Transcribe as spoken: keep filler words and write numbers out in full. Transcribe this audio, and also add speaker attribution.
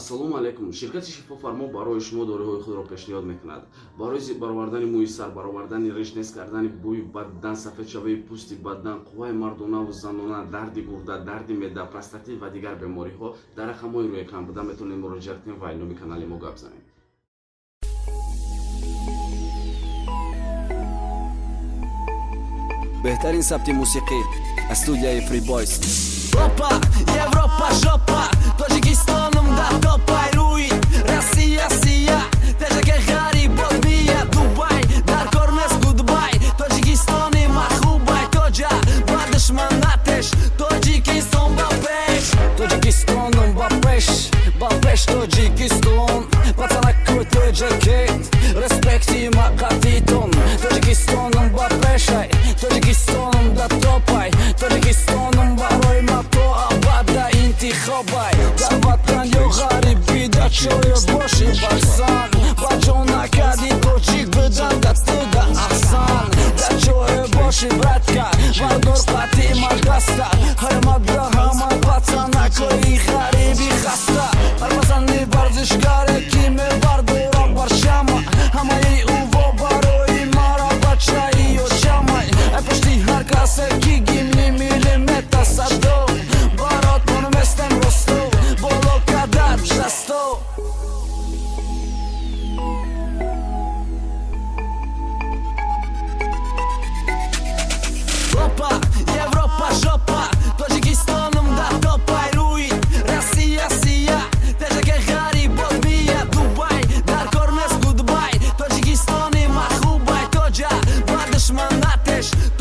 Speaker 1: ассалому алайкум. Ширкати Шифофармо барои шумо дориҳои худро пешниҳод мекунад. Барои баровардани мӯи сар, баровардани ришнес кардани бӯи бадан, сафедшавии пӯсти бадан, қувваи мардонаву занона, дарди гурда, дарди меъда, простатит ва дигар бемориҳо дар рақамҳои рӯи экран буда метавонед муроҷиат кунед ва номи канали мо гап занед.
Speaker 2: беҳтарин сабти мусиқӣ аз студияи Free Boys.
Speaker 3: Опа, Европа, жопа, Тоҷикистоном да топай рӯи Россия, сия, тежаке ғариб бодмия Дубай, дар кор нест гудбай Тоҷикистони махубай Тоҷа, ба душманатеш Тоҷикистон ба пеш
Speaker 2: Тоҷикистоном ба пеш, ба пеш Тоҷикистон Пацанаку теҷакет, респекти мақатитон Тоҷикистоном ба пешай, Тоҷикистоном да топай Тоҷикистоном барои ма то абада интихобай Дар ватан ё ғарибӣ да чоя боши бахсан Ба ҷон накади тоҷик бидан да ту да ахсан Да чоя боши братка, вардор қати мадаста Ҳармак да ҳама пацанакои ғариби хаста Ҳар пасанди варзишгаре ки мебардора барчама Ҳамаи уво барои мара бачаи ё чамай Ай пушти ҳар касе ки гимни милиметр садо Барот монуместем росто, боло кадат дасто Опа, Европа, жопа, Тоҷикистоном да топай рӯи Россия, сия, тежаке ғариб бодмия Дубай, дар кор нест гудбай Тоҷикистони махубай Тоҷа, ба душманатеш